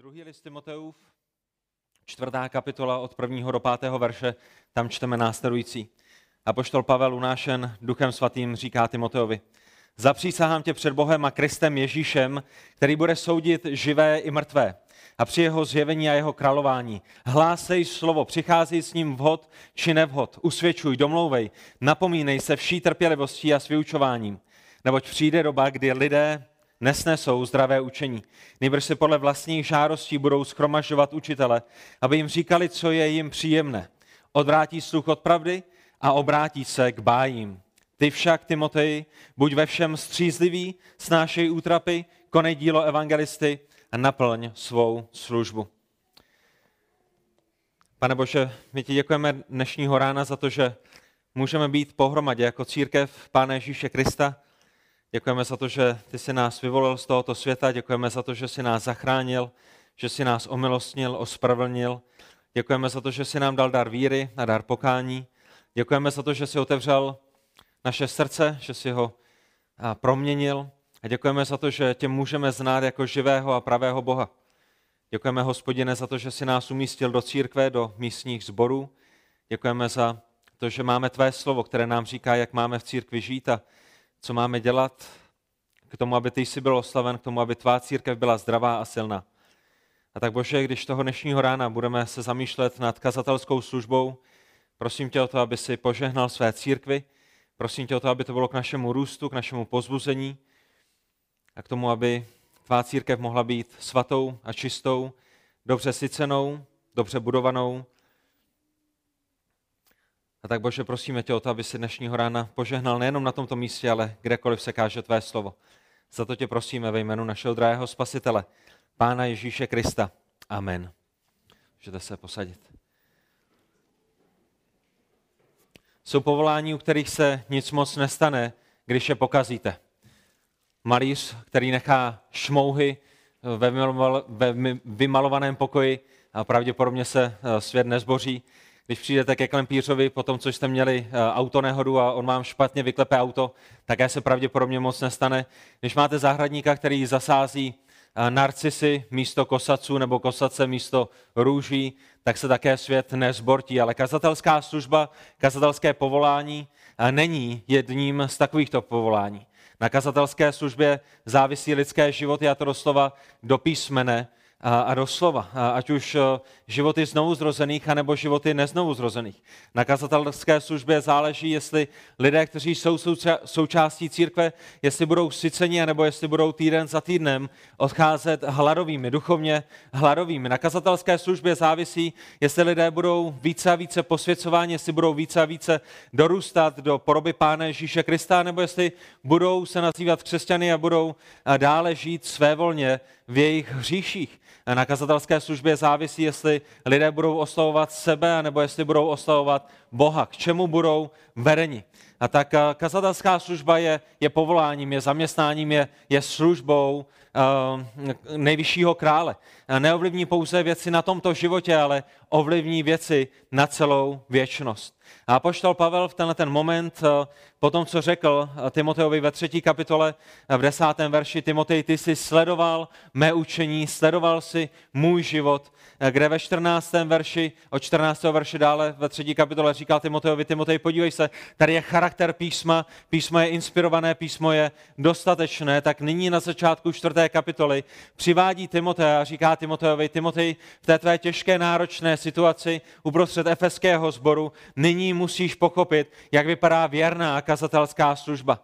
Druhý list Timoteův, 4. kapitola od 1. do 5. verše, tam čteme následující. Apoštol Pavel unášen Duchem svatým říká Timoteovi: Zapřísahám tě před Bohem a Kristem Ježíšem, který bude soudit živé i mrtvé. A při jeho zjevení a jeho králování hlásej slovo, přicházej s ním vhod či nevhod, usvědčuj, domlouvej, napomínej se vší trpělivostí a s vyučováním. Neboť přijde doba, kdy lidé nesnesou zdravé učení. Nýbrž si podle vlastních žádostí budou shromažďovat učitele, aby jim říkali, co je jim příjemné. Odvrátí sluch od pravdy a obrátí se k bájím. Ty však, Timoteji, buď ve všem střízlivý, snášej útrapy, konej dílo evangelisty a naplň svou službu. Pane Bože, my ti děkujeme dnešního rána za to, že můžeme být pohromadě jako církev Pána Ježíše Krista. Děkujeme za to, že ty jsi nás vyvolil z tohoto světa, děkujeme za to, že jsi nás zachránil, že jsi nás omilostnil, ospravedlnil. Děkujeme za to, že jsi nám dal dar víry a dar pokání. Děkujeme za to, že jsi otevřel naše srdce, že jsi ho proměnil. A děkujeme za to, že tě můžeme znát jako živého a pravého Boha. Děkujeme, Hospodine, za to, že jsi nás umístil do církve, do místních sborů. Děkujeme za to, že máme tvé slovo, které nám říká, jak máme v církvi žít a co máme dělat k tomu, aby ty jsi byl oslaven, k tomu, aby tvá církev byla zdravá a silná. A tak Bože, když toho dnešního rána budeme se zamýšlet nad kazatelskou službou, prosím tě o to, aby si požehnal své církvi, prosím tě o to, aby to bylo k našemu růstu, k našemu pozbuzení a k tomu, aby tvá církev mohla být svatou a čistou, dobře sycenou, dobře budovanou. A tak Bože, prosíme tě o to, aby si dnešního rána požehnal nejenom na tomto místě, ale kdekoliv se káže tvé slovo. Za to tě prosíme ve jménu našeho drahého Spasitele, Pána Ježíše Krista. Amen. Můžete se posadit. Jsou povolání, u kterých se nic moc nestane, když je pokazíte. Malíř, který nechá šmouhy ve vymalovaném pokoji a pravděpodobně se svět nezboří. Když přijdete ke klempířovi po tom, co jste měli autonehodu a on vám špatně vyklepe auto, také se pravděpodobně moc nestane. Když máte zahradníka, který zasází narcisy místo kosaců nebo kosace místo růží, tak se také svět nezbortí. Ale kazatelská služba, kazatelské povolání není jedním z takovýchto povolání. Na kazatelské službě závisí lidské životy, a to doslova do písmene a doslova, ať už životy znovuzrozených, anebo životy neznovuzrozených. Na kazatelské službě záleží, jestli lidé, kteří jsou součástí církve, jestli budou syceni, anebo jestli budou týden za týdnem odcházet hladovými, duchovně hladovými. Na kazatelské službě závisí, jestli lidé budou více a více posvěcováni, jestli budou více a více dorůstat do podoby Pána Ježíše Krista, nebo jestli budou se nazývat křesťany a budou dále žít svévolně v jejich hříších. Na kazatelské službě závisí, jestli lidé budou oslavovat sebe, nebo jestli budou oslavovat Boha, k čemu budou vedeni. A tak kazatelská služba je povoláním, je zaměstnáním, je službou nejvyššího krále. Neovlivní pouze věci na tomto životě, ale ovlivní věci na celou věčnost. A apoštol Pavel v tenhle moment, po tom, co řekl Timoteovi ve 3. kapitole v 10. verši: Timotej, ty jsi sledoval mé učení, sledoval si můj život, kde ve 14. verši, od 14. verše dále ve 3. kapitole říkal Timoteovi: Timotej, podívej se, tady je charakter písma, písmo je inspirované, písmo je dostatečné, tak nyní na začátku 4. kapitoly přivádí Timoteje a říká Timotejovi: Timotej, v té tvé těžké náročné situaci uprostřed efeského sboru nyní musíš pochopit, jak vypadá věrná kazatelská služba.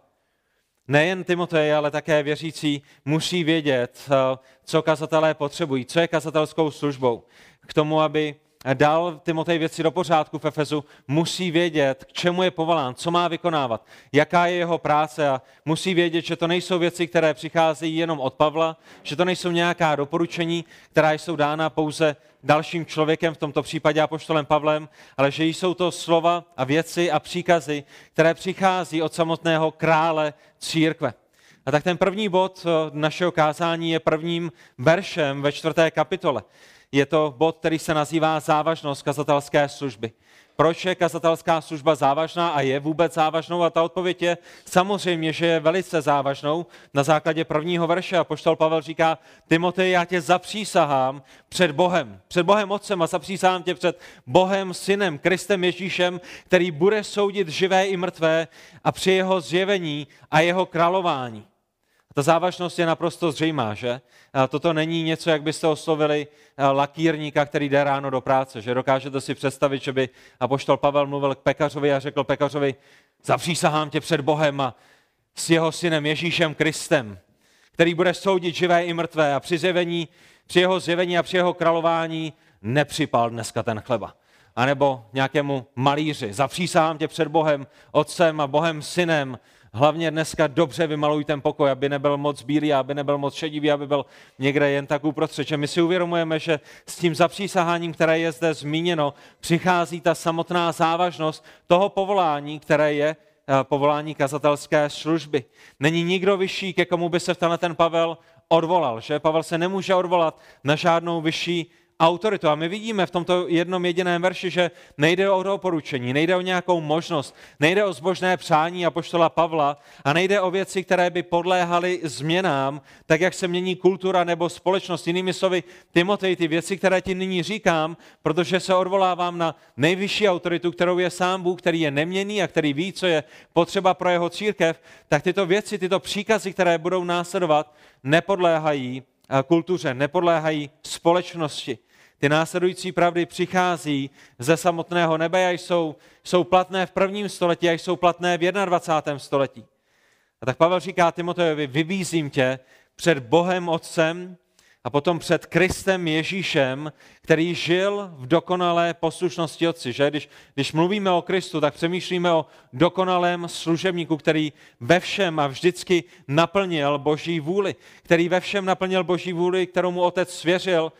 Nejen Timotej, ale také věřící musí vědět, co kazatelé potřebují, co je kazatelskou službou. K tomu, aby dal Timotej věci do pořádku v Efezu, musí vědět, k čemu je povolán, co má vykonávat, jaká je jeho práce, a musí vědět, že to nejsou věci, které přicházejí jenom od Pavla, že to nejsou nějaká doporučení, která jsou dána pouze dalším člověkem, v tomto případě apoštolem Pavlem, ale že jsou to slova a věci a příkazy, které přichází od samotného krále církve. A tak ten první bod našeho kázání je prvním veršem ve 4. kapitole. Je to bod, který se nazývá závažnost kazatelské služby. proč je kazatelská služba závažná a je vůbec závažnou? A ta odpověď je samozřejmě, že je velice závažnou. Na základě prvního verše apoštol Pavel říká: Timotej, já tě zapřísahám před Bohem Otcem a zapřísahám tě před Bohem Synem, Kristem Ježíšem, který bude soudit živé i mrtvé a při jeho zjevení a jeho králování. Ta závažnost je naprosto zřejmá, že? Toto není něco, jak byste oslovili lakírníka, který jde ráno do práce, že dokážete si představit, že by apoštol Pavel mluvil k pekařovi a řekl pekařovi: zapřísahám tě před Bohem a s jeho synem Ježíšem Kristem, který bude soudit živé i mrtvé a při jeho zjevení a při jeho králování nepřipal dneska ten chleba. A nebo nějakému malíři: zapřísahám tě před Bohem Otcem a Bohem Synem, hlavně dneska dobře vymaluj ten pokoj, aby nebyl moc bílý, aby nebyl moc šedivý, aby byl někde jen tak uprostřed. Že my si uvědomujeme, že s tím zapřísaháním, které je zde zmíněno, přichází ta samotná závažnost toho povolání, které je povolání kazatelské služby. Není nikdo vyšší, ke komu by se ten Pavel odvolal, že? Pavel se nemůže odvolat na žádnou vyšší autoritu. A my vidíme v tomto jednom jediném verši, že nejde o doporučení, nejde o nějakou možnost, nejde o zbožné přání apoštola Pavla a nejde o věci, které by podléhaly změnám, tak jak se mění kultura nebo společnost. Jinými slovy, Timotej, ty věci, které ti nyní říkám, protože se odvolávám na nejvyšší autoritu, kterou je sám Bůh, který je neměnný a který ví, co je potřeba pro jeho církev, tak tyto věci, tyto příkazy, které budou následovat, nepodléhají kultuře, nepodléhají společnosti. Ty následující pravdy přichází ze samotného nebe a jsou platné v 1. století a jsou platné v 21. století. A tak Pavel říká Timotejovi: vybízím tě před Bohem Otcem a potom před Kristem Ježíšem, který žil v dokonalé poslušnosti Otci. Že? Když mluvíme o Kristu, tak přemýšlíme o dokonalém služebníku, který ve všem a vždycky naplnil Boží vůli. Který ve všem naplnil Boží vůli, kterou mu Otec svěřil.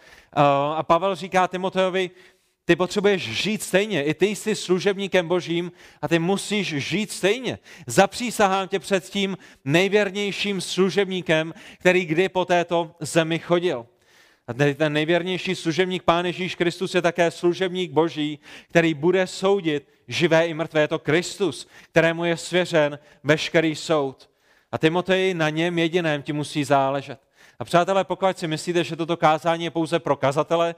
A Pavel říká Timotejovi: ty potřebuješ žít stejně. I ty jsi služebníkem Božím a ty musíš žít stejně. Zapřísahám tě před tím nejvěrnějším služebníkem, který kdy po této zemi chodil. A ten nejvěrnější služebník, Pán Ježíš Kristus, je také služebník Boží, který bude soudit živé i mrtvé. Je to Kristus, kterému je svěřen veškerý soud. A Timotej, na něm jediném ti musí záležet. A přátelé, pokud si myslíte, že toto kázání je pouze pro kazatele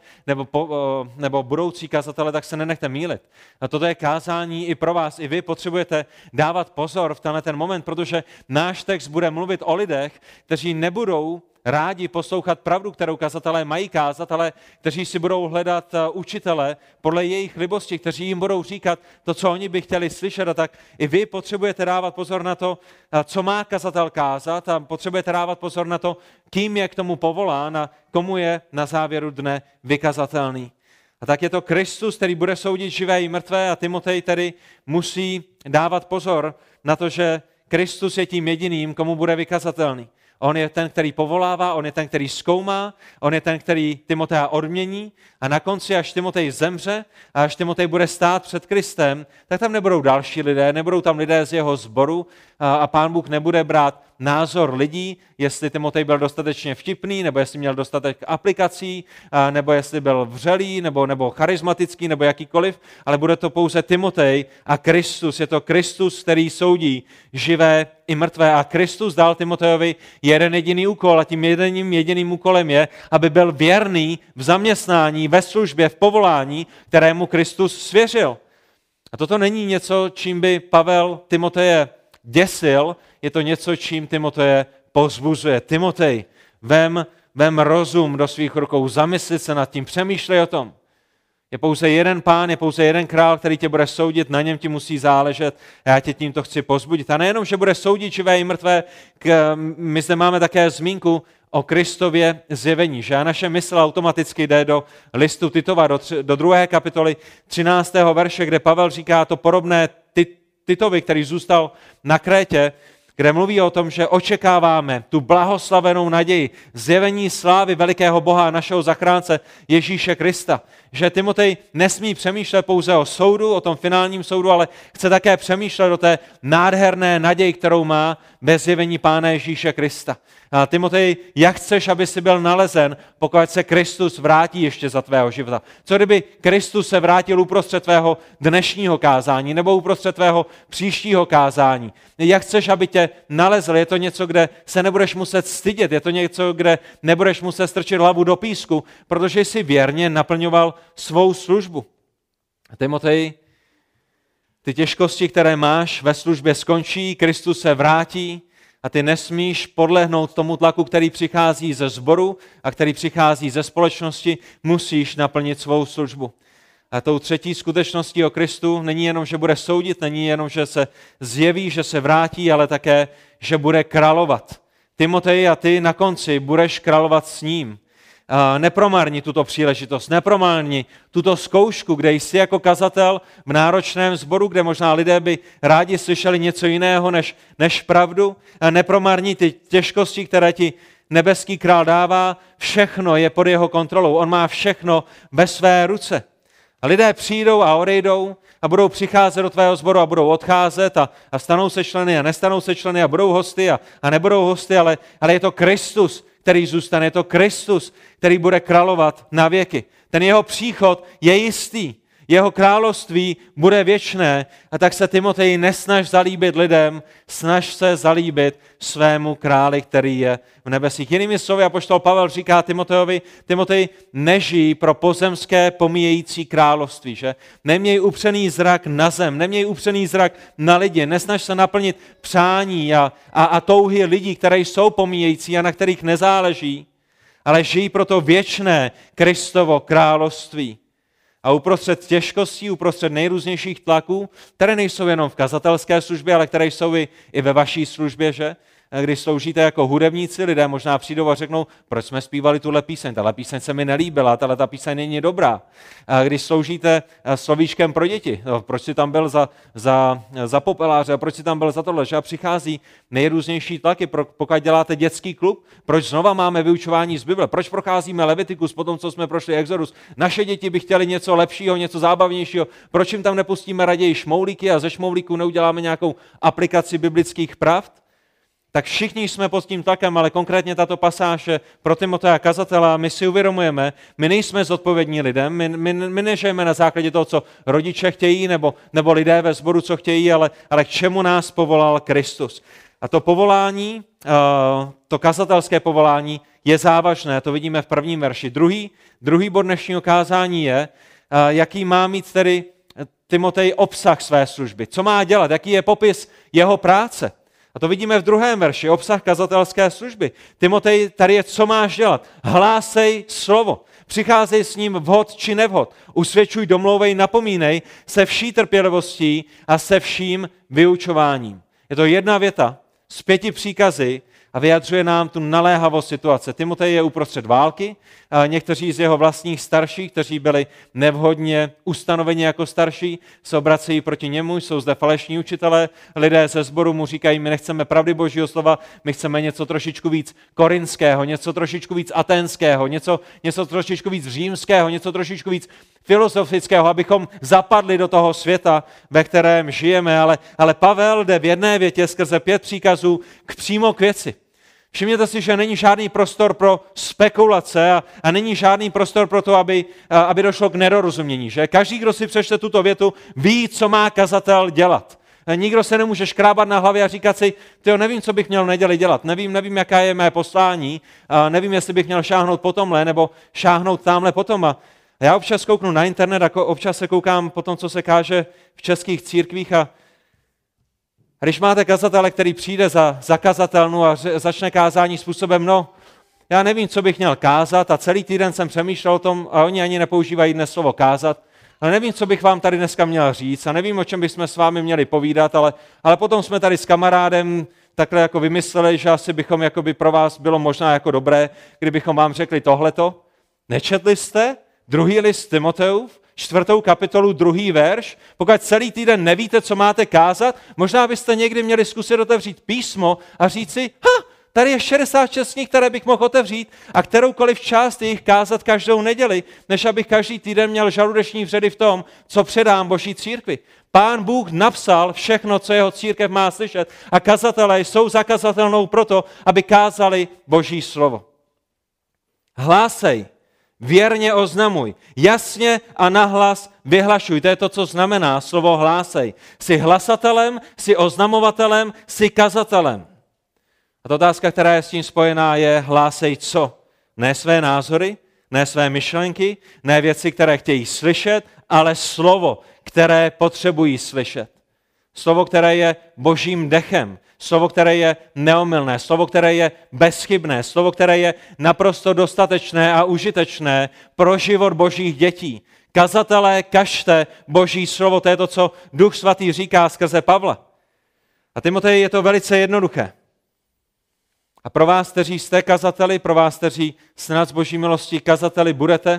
nebo budoucí kazatele, tak se nenechte mýlit. A toto je kázání i pro vás. I vy potřebujete dávat pozor v ten moment, protože náš text bude mluvit o lidech, kteří nebudou rádi poslouchat pravdu, kterou kazatelé mají kázat, ale kteří si budou hledat učitele podle jejich libosti, kteří jim budou říkat to, co oni by chtěli slyšet. A tak i vy potřebujete dávat pozor na to, co má kazatel kázat, a potřebujete dávat pozor na to, kým je k tomu povolán a komu je na závěru dne vykazatelný. A tak je to Kristus, který bude soudit živé i mrtvé, a Timotej tedy musí dávat pozor na to, že Kristus je tím jediným, komu bude vykazatelný. On je ten, který povolává, on je ten, který zkoumá, on je ten, který Timoteja odmění, a na konci, až Timotej zemře a až Timotej bude stát před Kristem, tak tam nebudou další lidé, nebudou tam lidé z jeho sboru a Pán Bůh nebude brát názor lidí, jestli Timotej byl dostatečně vtipný, nebo jestli měl dostatek aplikací, nebo jestli byl vřelý, nebo charismatický, nebo jakýkoliv, ale bude to pouze Timotej a Kristus. Je to Kristus, který soudí živé i mrtvé. A Kristus dal Timotejovi jeden jediný úkol, a tím jediným úkolem je, aby byl věrný v zaměstnání, ve službě, v povolání, kterému Kristus svěřil. A toto není něco, čím by Pavel Timoteje děsil, je to něco, čím Timoteje povzbuzuje. Timotej, vem rozum do svých rukou, zamysli se nad tím, přemýšlej o tom. Je pouze jeden Pán, je pouze jeden král, který tě bude soudit, na něm ti musí záležet, a já tě tímto chci povzbudit. A nejenom, že bude soudit živé i mrtvé, my zde máme také zmínku o Kristově zjevení, že a naše mysl automaticky jde do listu Titova, do 2. kapitoly 13. verše, kde Pavel říká to podobné Titovi, který zůstal na Krétě, kde mluví o tom, že očekáváme tu blahoslavenou naději, zjevení slávy velikého Boha a našeho zachránce Ježíše Krista. Že Timotej nesmí přemýšlet pouze o soudu, o tom finálním soudu, ale chce také přemýšlet o té nádherné naději, kterou má ve zjevení Pána Ježíše Krista. A Timotej, jak chceš, aby si byl nalezen, pokud se Kristus vrátí ještě za tvého života? Co kdyby Kristus se vrátil uprostřed tvého dnešního kázání nebo uprostřed tvého příštího kázání? Jak chceš, aby tě nalezl? Je to něco, kde se nebudeš muset stydět, je to něco, kde nebudeš muset strčit hlavu do písku, protože jsi věrně naplňoval svou službu. Timotej, ty těžkosti, které máš ve službě, skončí, Kristus se vrátí a ty nesmíš podlehnout tomu tlaku, který přichází ze sboru a který přichází ze společnosti, musíš naplnit svou službu. A tou třetí skutečností o Kristu není jenom, že bude soudit, není jenom, že se zjeví, že se vrátí, ale také, že bude královat. Timotej, a ty na konci budeš královat s ním. Nepromarni tuto příležitost, nepromarni tuto zkoušku, kde jsi jako kazatel v náročném sboru, kde možná lidé by rádi slyšeli něco jiného než pravdu. Nepromarni ty těžkosti, které ti nebeský král dává, všechno je pod jeho kontrolou, on má všechno ve své ruce. A lidé přijdou a odejdou a budou přicházet do tvého sboru a budou odcházet a stanou se členy a nestanou se členy a budou hosty a nebudou hosty, ale je to Kristus, který zůstane, je to Kristus, který bude královat na věky. Ten jeho příchod je jistý, jeho království bude věčné a tak se Timotej nesnaž zalíbit lidem, snaž se zalíbit svému králi, který je v nebesích. Jinými slovy apoštol Pavel říká Timotejovi, Timotej, nežij pro pozemské pomíjející království, že? Neměj upřený zrak na zem, neměj upřený zrak na lidi, nesnaž se naplnit přání a touhy lidí, které jsou pomíjející a na kterých nezáleží, ale žij pro to věčné Kristovo království. A uprostřed těžkostí, uprostřed nejrůznějších tlaků, které nejsou jenom v kazatelské službě, ale které jsou i ve vaší službě, že? Když sloužíte jako hudebníci, lidé možná přijdou a řeknou, proč jsme zpívali tuhle píseň, tahle píseň se mi nelíbila, ta píseň není dobrá. A když sloužíte slovíčkem pro děti, proč jsi tam byl za popeláře, a proč jsi tam byl za tohle, že? A přichází nejrůznější tlaky, pokud děláte dětský klub, proč znova máme vyučování z Bible, proč procházíme Levitikus po tom, co jsme prošli Exodus, naše děti by chtěli něco lepšího, něco zábavnějšího, proč jim tam nepustíme raději šmoulíky a ze šmoulíků neuděláme nějakou aplikaci biblických pravd? Tak všichni jsme pod tím tlakem, ale konkrétně tato pasáž pro Timoteja kazatela, my si uvědomujeme, my nejsme zodpovědní lidem, my nežijeme na základě toho, co rodiče chtějí, nebo lidé ve sboru, co chtějí, ale k čemu nás povolal Kristus. A to povolání, to kazatelské povolání je závažné, to vidíme v prvním verši. Druhý bod dnešního kázání je, jaký má mít tedy Timotej obsah své služby, co má dělat, jaký je popis jeho práce. A to vidíme v druhém verši, obsah kazatelské služby. Timotej, tady je, co máš dělat. Hlásej slovo. Přicházej s ním vhod či nevhod. Usvědčuj, domlouvej, napomínej se vší trpělivostí a se vším vyučováním. Je to jedna věta z 5 příkazy a vyjadřuje nám tu naléhavost situace. Timotej je uprostřed války, a někteří z jeho vlastních starších, kteří byli nevhodně ustanoveni jako starší, se obracejí proti němu, jsou zde falešní učitelé, lidé ze sboru mu říkají, my nechceme pravdy Božího slova, my chceme něco trošičku víc korinského, něco trošičku víc aténského, něco trošičku víc římského, něco trošičku víc filozofického, abychom zapadli do toho světa, ve kterém žijeme, ale Pavel jde v jedné větě skrze 5 příkazů přímo k věci. Všimněte si, že není žádný prostor pro spekulace a není žádný prostor pro to, aby došlo k nedorozumění. Že? Každý, kdo si přečte tuto větu, ví, co má kazatel dělat. Nikdo se nemůže škrábat na hlavě a říkat si, nevím, co bych měl v neděli dělat, nevím, jaká je mé poslání, nevím, jestli bych měl šáhnout po tomhle nebo šáhnout tamhle potom. A já občas kouknu na internet a občas se koukám po tom, co se káže v českých církvích a když máte kazatele, který přijde za kazatelnu a začne kázání způsobem, já nevím, co bych měl kázat a celý týden jsem přemýšlel o tom a oni ani nepoužívají dnes slovo kázat, ale nevím, co bych vám tady dneska měl říct a nevím, o čem bychom s vámi měli povídat, ale potom jsme tady s kamarádem takhle jako vymysleli, že asi bychom jakoby pro vás bylo možná jako dobré, kdybychom vám řekli tohleto. Nečetli jste 2. list Timoteův, 4. kapitolu, 2. verš? Pokud celý týden nevíte, co máte kázat, možná byste někdy měli zkusit otevřít písmo a říct si, Tady je 66 knih, které bych mohl otevřít a kteroukoliv část jich kázat každou neděli, než abych každý týden měl žaludeční vředy v tom, co předám Boží církvi. Pán Bůh napsal všechno, co jeho církev má slyšet a kazatelé jsou zakazatelnou proto, aby kázali Boží slovo. Hlásej, věrně oznamuj, jasně a nahlas vyhlašuj. To je to, co znamená slovo hlásej. Jsi hlasatelem, jsi oznamovatelem, jsi kazatelem. A ta otázka, která je s tím spojená, je hlásej co? Ne své názory, ne své myšlenky, ne věci, které chtějí slyšet, ale slovo, které potřebují slyšet. Slovo, které je Božím dechem. Slovo, které je neomylné. Slovo, které je bezchybné. Slovo, které je naprosto dostatečné a užitečné pro život Božích dětí. Kazatelé, kažte Boží slovo. To je to, co Duch Svatý říká skrze Pavla. A Timotej, je to velice jednoduché. A pro vás, kteří jste kazateli, pro vás, kteří snad z Boží milosti kazateli budete,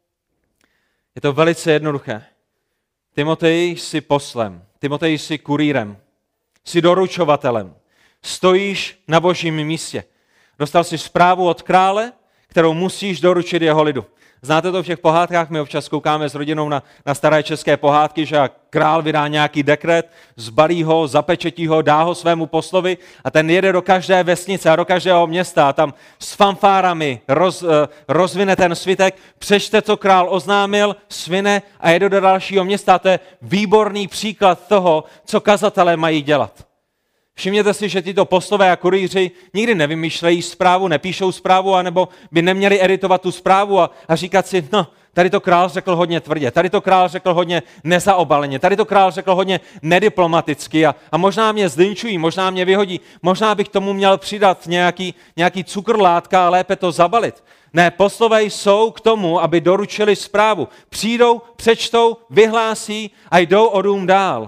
je to velice jednoduché. Timotej, jsi poslem, Timotej, jsi kurýrem, jsi doručovatelem, stojíš na Božím místě. Dostal jsi zprávu od krále, kterou musíš doručit jeho lidu. Znáte to v těch pohádkách, my občas koukáme s rodinou na staré české pohádky, že král vydá nějaký dekret, zbalí ho, zapečetí ho, dá ho svému poslovi a ten jede do každé vesnice a do každého města a tam s fanfárami rozvine ten svitek, přečte, co král oznámil, svine a jede do dalšího města. To je výborný příklad toho, co kazatelé mají dělat. Všimněte si, že tyto poslové a kurýři nikdy nevymýšlejí zprávu, nepíšou zprávu, anebo by neměli editovat tu zprávu a říkat si, no, tady to král řekl hodně tvrdě, tady to král řekl hodně nezaobaleně, tady to král řekl hodně nediplomaticky a možná mě zlinčují, možná mě vyhodí, možná bych tomu měl přidat nějaký cukrlátka a lépe to zabalit. Ne, poslové jsou k tomu, aby doručili zprávu. Přijdou, přečtou, vyhlásí a jdou o dům dál.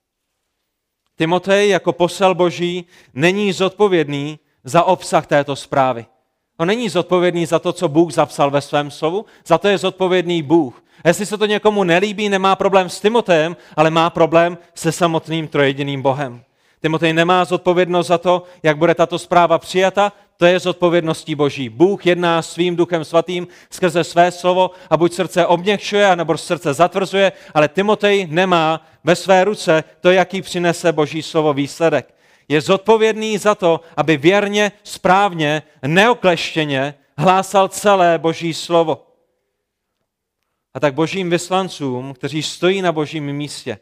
Timotej jako posel Boží není zodpovědný za obsah této zprávy. On není zodpovědný za to, co Bůh zapsal ve svém slovu, za to je zodpovědný Bůh. A jestli se to někomu nelíbí, nemá problém s Timotejem, ale má problém se samotným trojediným Bohem. Timotej nemá zodpovědnost za to, jak bude tato zpráva přijata, to je zodpovědností Boží. Bůh jedná svým Duchem Svatým skrze své slovo a buď srdce obměkčuje, anebo srdce zatvrzuje, ale Timotej nemá ve své ruce to, jaký přinese Boží slovo výsledek. Je zodpovědný za to, aby věrně, správně, neokleštěně hlásal celé Boží slovo. A tak Božím vyslancům, kteří stojí na Božím místě,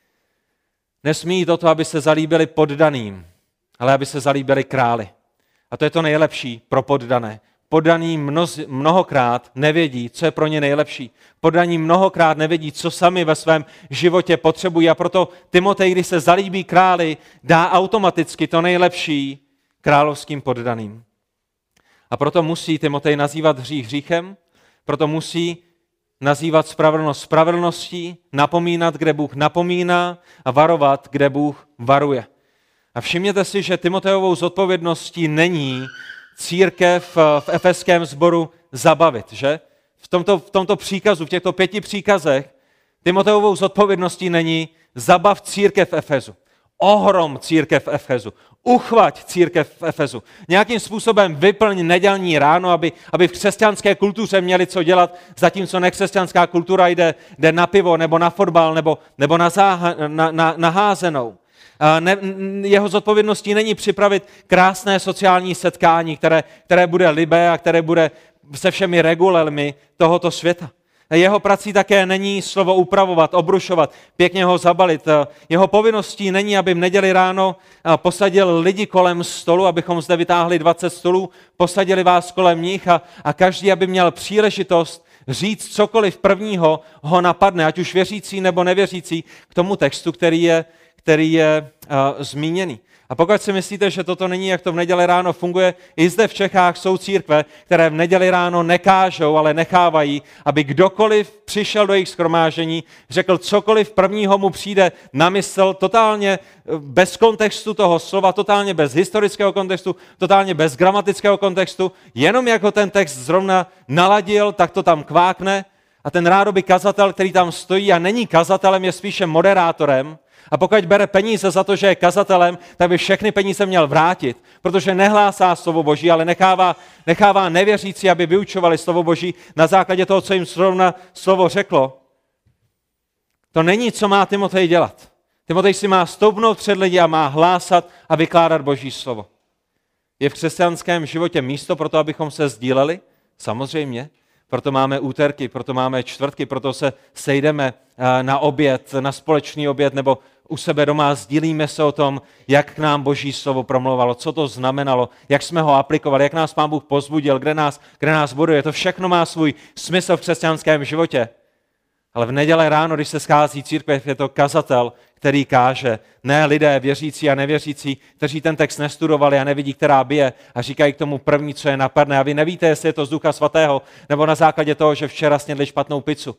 nesmí jít o to, aby se zalíbili poddaným, ale aby se zalíbili králi. A to je to nejlepší pro poddané. Poddaní mnohokrát nevědí, co je pro ně nejlepší. Poddaní mnohokrát nevědí, co sami ve svém životě potřebují. A proto Timotej, když se zalíbí králi, dá automaticky to nejlepší královským poddaným. A proto musí Timotej nazývat hřích hříchem, proto musí nazývat spravedlnost spravedlností, napomínat, kde Bůh napomíná a varovat, kde Bůh varuje. A všimněte si, že Timotejovou zodpovědností není církev v efeském sboru zabavit, že? V tomto příkazu, v těchto 5 příkazech, Timotejovou zodpovědností není zabav církev v Efezu, ohrom církev v Efezu, uchvať církev v Efezu. Nějakým způsobem vyplň nedělní ráno, aby v křesťanské kultuře měli co dělat, zatímco nekřesťanská kultura jde na pivo, nebo na fotbal, nebo na házenou. Jeho zodpovědností není připravit krásné sociální setkání, které bude libé a které bude se všemi regulemi tohoto světa. Jeho prací také není slovo upravovat, obrušovat, pěkně ho zabalit. Jeho povinností není, aby v neděli ráno posadil lidi kolem stolu, abychom zde vytáhli 20 stolů, posadili vás kolem nich a každý, aby měl příležitost říct cokoliv prvního ho napadne, ať už věřící nebo nevěřící, k tomu textu, který je zmíněný. A pokud si myslíte, že toto není, jak to v neděli ráno funguje, i zde v Čechách jsou církve, které v neděli ráno nekážou, ale nechávají, aby kdokoliv přišel do jejich shromáždění, řekl cokoliv prvního mu přijde na mysl, totálně bez kontextu toho slova, totálně bez historického kontextu, totálně bez gramatického kontextu, jenom jak ho ten text zrovna naladil, tak to tam kvákne a ten rádoby kazatel, který tam stojí a není kazatelem, je spíše moderátorem, A pokud bere peníze za to, že je kazatelem, tak by všechny peníze měl vrátit, protože nehlásá slovo Boží, ale nechává nevěřící, aby vyučovali slovo Boží na základě toho, co jim zrovna slovo řeklo. To není, co má Timotej dělat. Timotej si má stoupnout před lidi a má hlásat a vykládat Boží slovo. Je v křesťanském životě místo pro to, abychom se sdíleli? Samozřejmě. Proto máme úterky, proto máme čtvrtky, proto se sejdeme na oběd, na společný oběd nebo u sebe doma, sdílíme se o tom, jak k nám Boží slovo promluvalo, co to znamenalo, jak jsme ho aplikovali, jak nás Pán Bůh pozbudil, kde nás buduje. To všechno má svůj smysl v křesťanském životě. Ale v neděli ráno, když se schází církev, je to kazatel, který káže, ne lidé věřící a nevěřící, kteří ten text nestudovali a nevidí, která bije a říkají k tomu první, co je napadne. A vy nevíte, jestli je to z Ducha Svatého, nebo na základě toho, že včera snědli špatnou pizzu.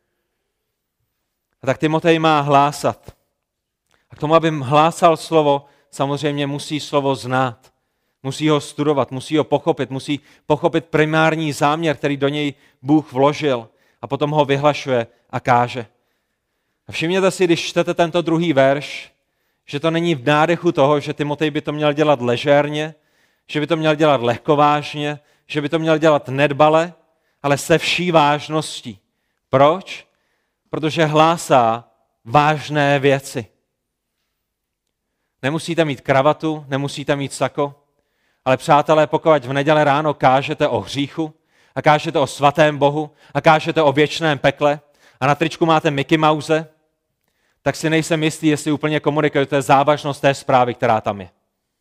A tak Timotej má hlásat. A k tomu, aby hlásal slovo, samozřejmě musí slovo znát. Musí ho studovat, musí ho pochopit, musí pochopit primární záměr, který do něj Bůh vložil a potom ho vyhlašuje a káže. A všimněte si, když čtete tento druhý verš, že to není v nádechu toho, že Timotej by to měl dělat ležérně, že by to měl dělat lehkovážně, že by to měl dělat nedbale, ale se vší vážností. Proč? Protože hlásá vážné věci. Nemusíte mít kravatu, nemusíte mít sako, ale přátelé, pokud v neděli ráno kážete o hříchu a kážete o svatém Bohu a kážete o věčném pekle a na tričku máte Mickey Mouse, tak si nejsem jistý, jestli úplně komunikujete závažnost té zprávy, která tam je.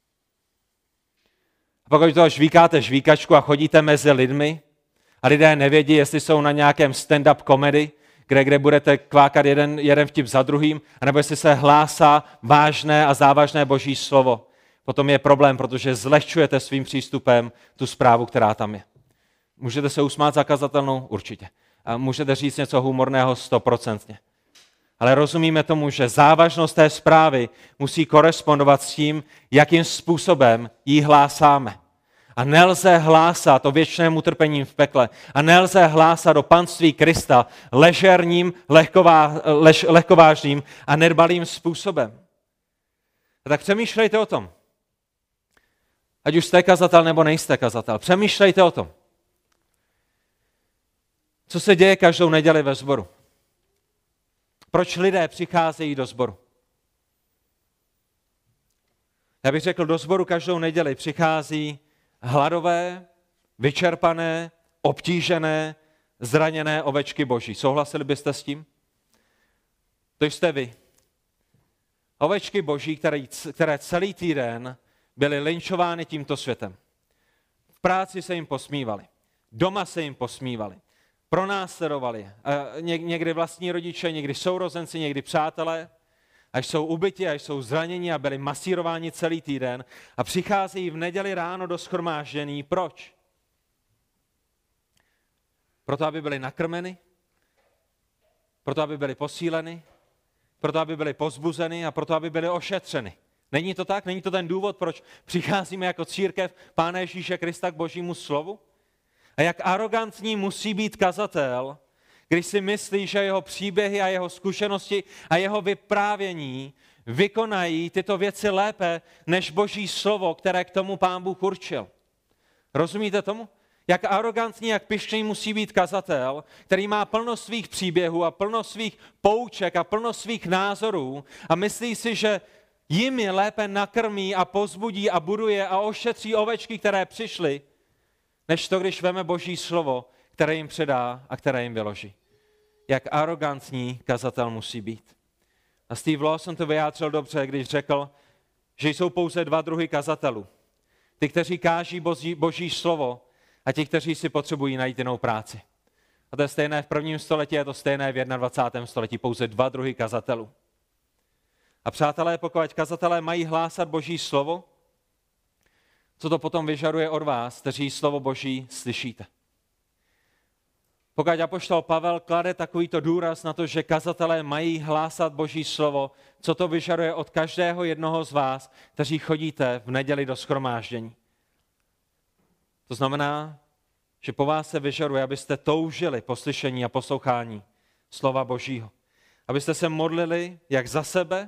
A pokud toho žvíkáte žvíkačku a chodíte mezi lidmi a lidé nevědí, jestli jsou na nějakém stand-up komedy, kde budete kvákat jeden vtip za druhým, anebo jestli se hlásá vážné a závažné Boží slovo, potom je problém, protože zlehčujete svým přístupem tu zprávu, která tam je. Můžete se usmát zakazatelnou? Určitě. A můžete říct něco humorného 100%. Ale rozumíme tomu, že závažnost té zprávy musí korespondovat s tím, jakým způsobem ji hlásáme. A nelze hlásat o věčném utrpení v pekle. A nelze hlásat o panství Krista ležerním, lehkovážným a nedbalým způsobem. A tak přemýšlejte o tom. Ať už jste kazatel nebo nejste kazatel. Přemýšlejte o tom. Co se děje každou neděli ve sboru? Proč lidé přicházejí do sboru? Já bych řekl, do sboru každou neděli přichází hladové, vyčerpané, obtížené, zraněné ovečky Boží. Souhlasili byste s tím? To jste vy. Ovečky Boží, které celý týden byly lynčovány tímto světem. V práci se jim posmívali. Doma se jim posmívali. Pronásledovali. Někdy vlastní rodiče, někdy sourozenci, někdy přátelé. Až jsou ubyti, až jsou zraněni a byli masírováni celý týden a přicházejí v neděli ráno do shromáždění. Proč? Proto, aby byli nakrmeni, proto, aby byli posíleni, proto, aby byli pozbuzeni a proto, aby byli ošetřeni. Není to tak? Není to ten důvod, proč přicházíme jako církev Pána Ježíše Krista k Božímu slovu? A jak arrogantní musí být kazatel, když si myslí, že jeho příběhy a jeho zkušenosti a jeho vyprávění vykonají tyto věci lépe než Boží slovo, které k tomu Pán Bůh určil. Rozumíte tomu? Jak arrogantní, jak pyšný musí být kazatel, který má plno svých příběhů a plno svých pouček a plno svých názorů a myslí si, že jim je lépe nakrmí a pozbudí a buduje a ošetří ovečky, které přišly, než to, když veme Boží slovo, které jim předá a které jim vyloží. Jak arrogantní kazatel musí být. A Steve Lawson to vyjádřil dobře, když řekl, že jsou pouze dva druhy kazatelů. Ty, kteří káží Boží slovo a ti, kteří si potřebují najít jinou práci. A to je stejné v 1. století, je to stejné v 21. století, pouze dva druhy kazatelů. A přátelé, pokud kazatelé mají hlásat Boží slovo, co to potom vyžaduje od vás, kteří slovo Boží slyšíte? Pokud apoštol Pavel klade takovýto důraz na to, že kazatelé mají hlásat Boží slovo, co to vyžaduje od každého jednoho z vás, kteří chodíte v neděli do shromáždění? To znamená, že po vás se vyžaduje, abyste toužili po slyšení a poslouchání slova Božího. Abyste se modlili jak za sebe,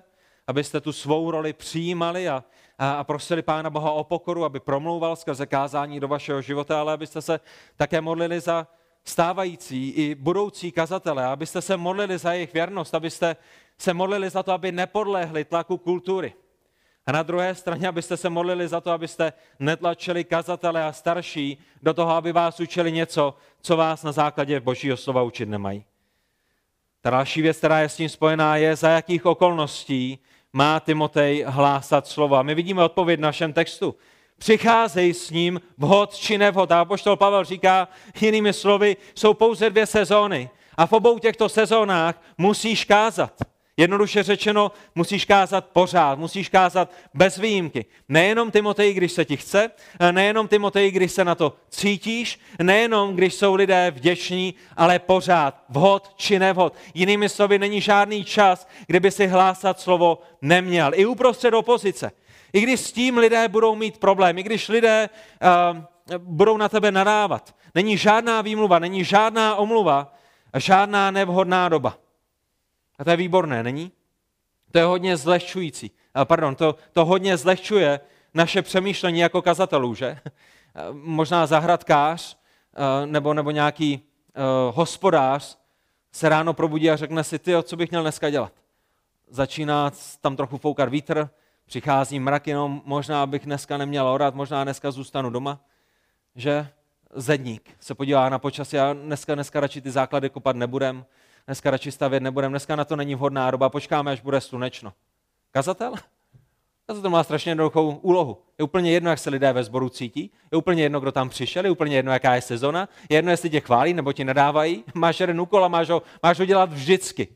abyste tu svou roli přijímali a prosili Pána Boha o pokoru, aby promlouval skrze kázání do vašeho života, ale abyste se také modlili za stávající i budoucí kazatele, abyste se modlili za jejich věrnost, abyste se modlili za to, aby nepodlehli tlaku kultury. A na druhé straně, abyste se modlili za to, abyste netlačili kazatele a starší do toho, aby vás učili něco, co vás na základě Božího slova učit nemají. Ta další věc, která je s tím spojená, je, za jakých okolností má Timotej hlásat slovo. A my vidíme odpověď v našem textu. Přicházej s ním vhod či nevhod. A apoštol Pavel říká, jinými slovy, jsou pouze 2 sezóny. A v obou těchto sezónách musíš kázat. Jednoduše řečeno, musíš kázat pořád, musíš kázat bez výjimky. Nejenom Timoteji, když se ti chce, nejenom Timoteji, když se na to cítíš, nejenom když jsou lidé vděční, ale pořád, vhod či nevhod. Jinými slovy, není žádný čas, kdyby si hlásat slovo neměl. I uprostřed opozice. I když s tím lidé budou mít problém, i když lidé budou na tebe nadávat. Není žádná výmluva, není žádná omluva a žádná nevhodná doba. A to je výborné, není? To je hodně zlehčující. To hodně zlehčuje naše přemýšlení jako kazatelů, že? Možná zahradkář nebo nějaký hospodář se ráno probudí a řekne si, tyjo, co bych měl dneska dělat? Začíná tam trochu foukat vítr, přichází mrak, jenom možná bych dneska neměl orat, možná dneska zůstanu doma, že? Zedník se podívá na počasí a dneska radši ty základy kopat nebudem, dneska radši stavět nebudem, dneska na to není vhodná doba, počkáme, až bude slunečno. Kazatel? Kazatel má strašně jednoduchou úlohu. Je úplně jedno, jak se lidé ve sboru cítí, je úplně jedno, kdo tam přišel, je úplně jedno, jaká je sezona, je jedno, jestli tě chválí nebo ti nadávají, máš jeden úkol a máš ho dělat vždycky.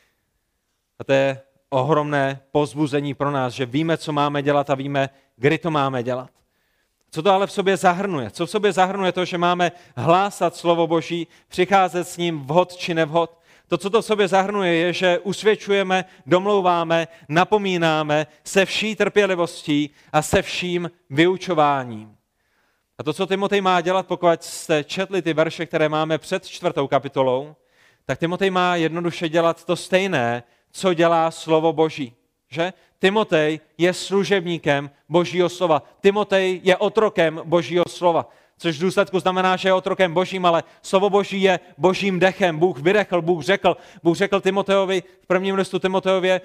A to je ohromné povzbuzení pro nás, že víme, co máme dělat a víme, kdy to máme dělat. Co to ale v sobě zahrnuje? Co v sobě zahrnuje to, že máme hlásat slovo Boží, přicházet s ním vhod či nevhod? To, co to v sobě zahrnuje, je, že usvědčujeme, domlouváme, napomínáme se vší trpělivostí a se vším vyučováním. A to, co Timotej má dělat, pokud jste četli ty verše, které máme před 4. kapitolou, tak Timotej má jednoduše dělat to stejné, co dělá slovo Boží. Že? Timotej je služebníkem Božího slova. Timotej je otrokem Božího slova. Což v důsledku znamená, že je otrokem Božím, ale slovo Boží je Božím dechem. Bůh vydechl, Bůh řekl Timotejovi v prvním listu Timotejově,